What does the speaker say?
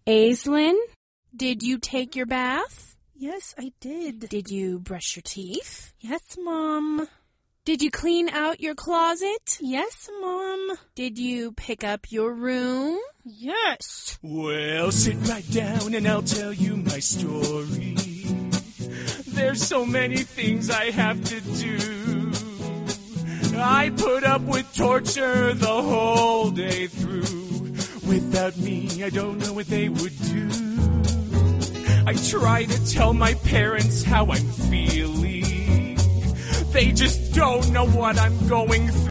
Aislinn, did you take your bath? Yes, I did. Did you brush your teeth? Yes, Mom. Did you clean out your closet? Yes, Mom. Did you pick up your room? Yes. Well, sit right down and I'll tell you my story. There's so many things I have to do. I put up with torture the whole day through. Without me, I don't know what they would do. I try to tell my parents how I'm feeling. They just don't know what I'm going through.